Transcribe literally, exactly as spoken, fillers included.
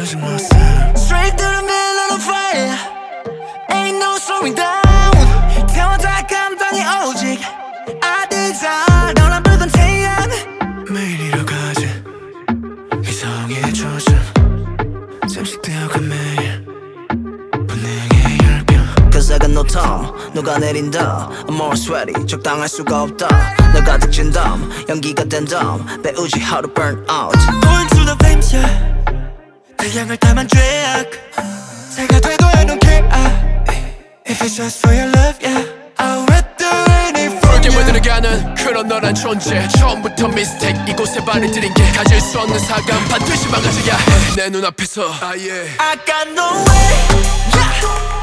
표정 모습 Straight to the middle of fire Ain't no slowing down 태워다 감당이 오직 아득살 너란 붉은 태양 매일 잃어가지 이성의 초점 잠식되어가 매일 본능의 열병 Cause I got no time 누가 내린다 I'm more sweaty 적당할 수가 없다 너 가득 진 다음 연기가 된 다음 배우지 how to burn out Going through the flames yeah 태양을 탐한 죄악 새가 돼도 I don't care If it's just for your love yeah I'll do anything for 붉게 you 물들어가는 그런 너란 존재 처음부터 미스테이크 이곳에 발을 들인 게 가질 수 없는 사감 반드시 막아줘야 해 내 눈앞에서 ah, yeah. I got no way yeah.